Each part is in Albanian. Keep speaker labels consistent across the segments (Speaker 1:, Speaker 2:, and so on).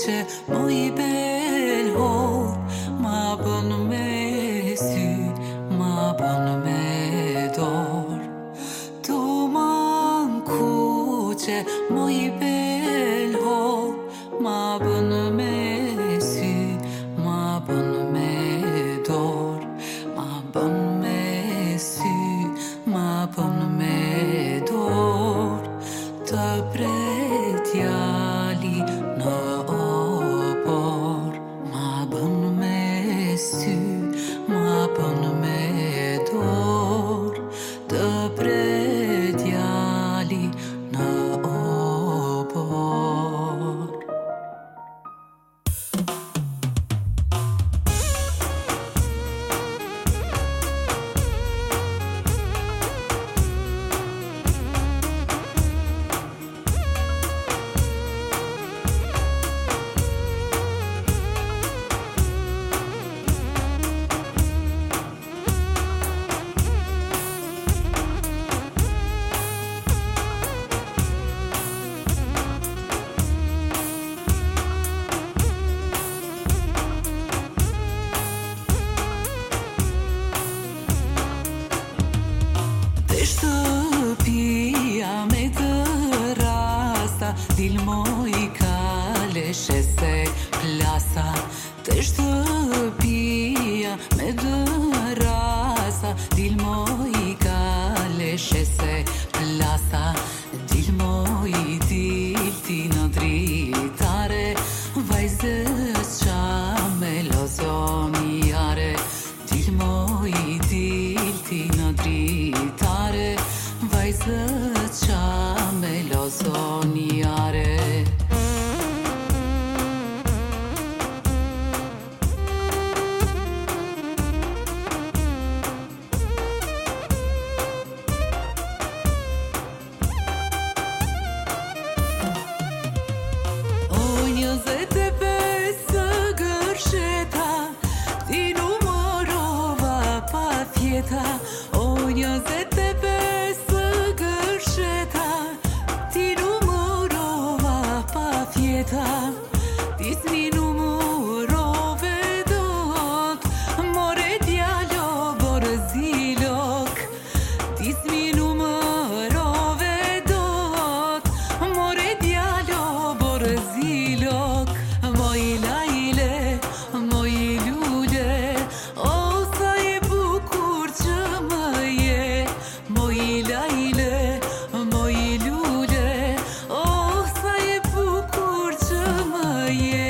Speaker 1: kuqe, mo I bel hop, ma bën me sy, ma bën me dor. Tu man kuqe, mo I bel hop, ma bën me sy, ma bën me dor, ma bën me sy, ma bën me dor. Të pret djali në opor, ma bën me sy, ma bën me dor. Të pret djali në opor. Shtëpia me të rasta, dil moj kaleshe se plasa. Të shtëpia me të rasta, dil moj kaleshe se plasa. Dil moj dilti në dritare, vajzës qa me lozoni jare. Dil moj dilti në dritare, vajzët qa me lozoni jare. O 25 gërsheta, ti numërova pa fjeta. O 25 gërsheta, ti numërova pa fjeta. Ti s'mi numërove dot, more djalo borzilok. Ti s'mi numërove dot, more djalo borzilok. Moj lajle, moj lule, o sa e bukur që më je. Moj lajle, moj lule, o sa e bukur që më je.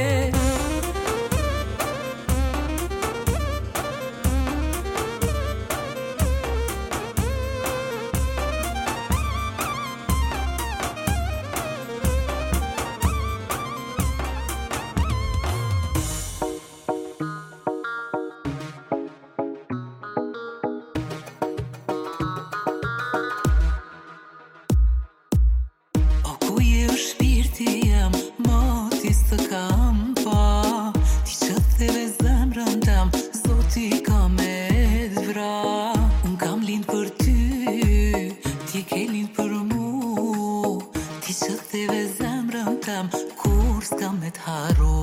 Speaker 1: Ku je shpirti jem, mo ti së kam pa. Ti që theve zemrën tem, Zoti ka me vra. Unë kam lind për ty, ti ke lind për mu. Ti që theve zemrën tem, kur s'kam me t'haru.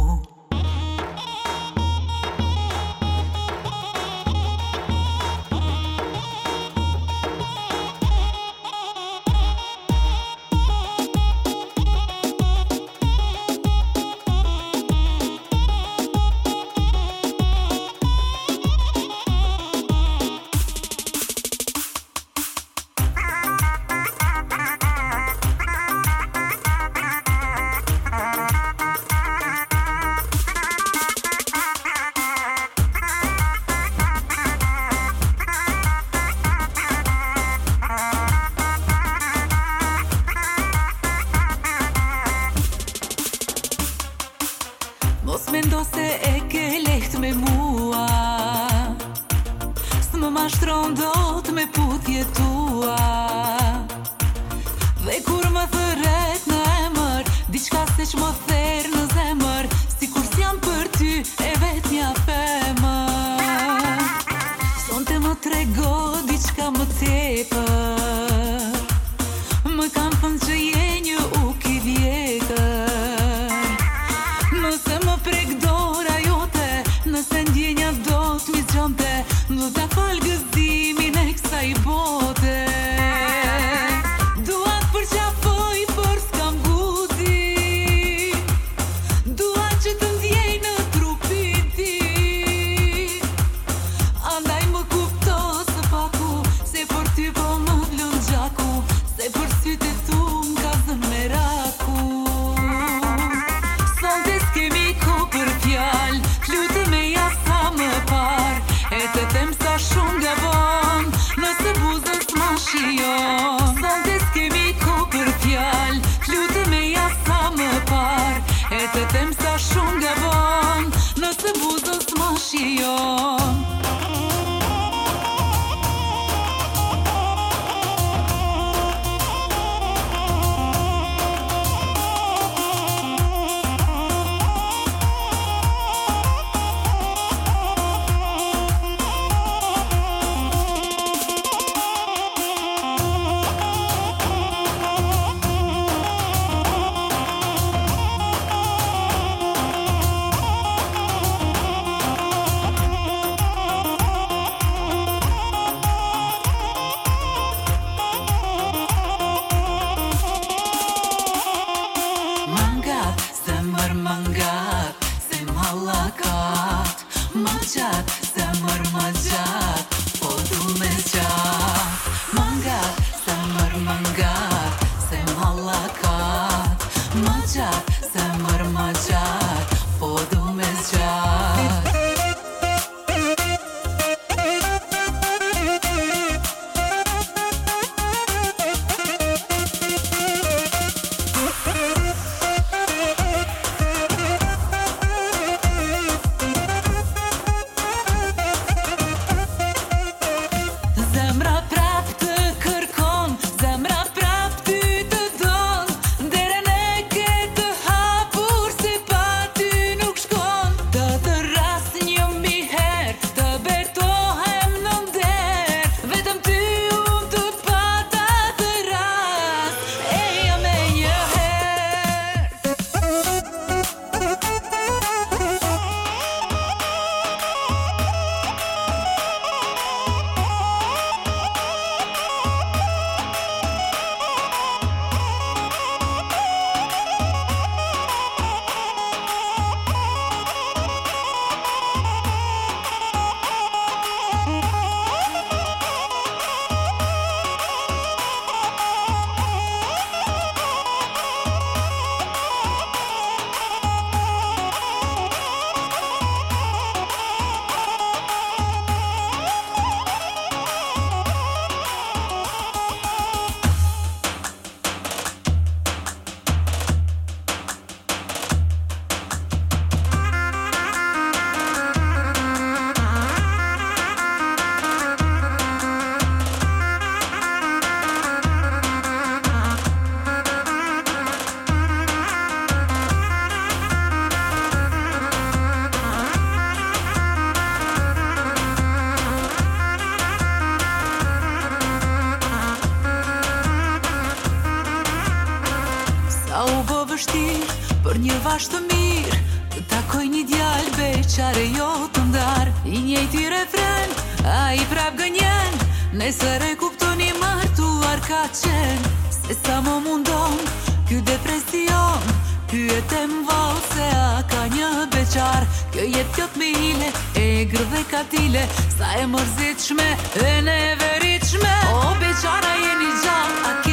Speaker 1: Mos mendo se e ke leht me mua, s'më mashtron dot me putje tua. Dhe kur më thëret në emër, diçka se që më therë në zemër, si kur s'jam për ty e vet nja femër. Sonte më trego diçka më tepër, më kam thënë që je një uk I vjetër. Te them sa shumë gabon nëse buzës ma shijon. Zemër më ngat, se më hallakat. Më gjatë, zemër më gjatë, po du me gjatë. Më ngat, zemër më ngat, se më hallakat. Më gjatë, zemër më gjatë, po du me gjatë. Zemra prap të kërkon, zemra prap ty të don. Derën e ke të hapur se pa ty nuk shkon. Të ras një mbi her, të betohem në nder. Vetëm ty unë të pata të ras, e jam e një her. Sa u bë vështirë për një vash të mirë, të takoj një djalë beqare jo të ndarë. I njëjti refren, a i prap gënjen, nesër e kuptoni martuar ka qenë. Se sa më mundon, ky depresion, pyetem vallë se a ka një beqar. Kjo jetë kjo t'mile, e grë dhe katile, sa e mërzitshme, e neveritshme. O beqara jeni gjallë, a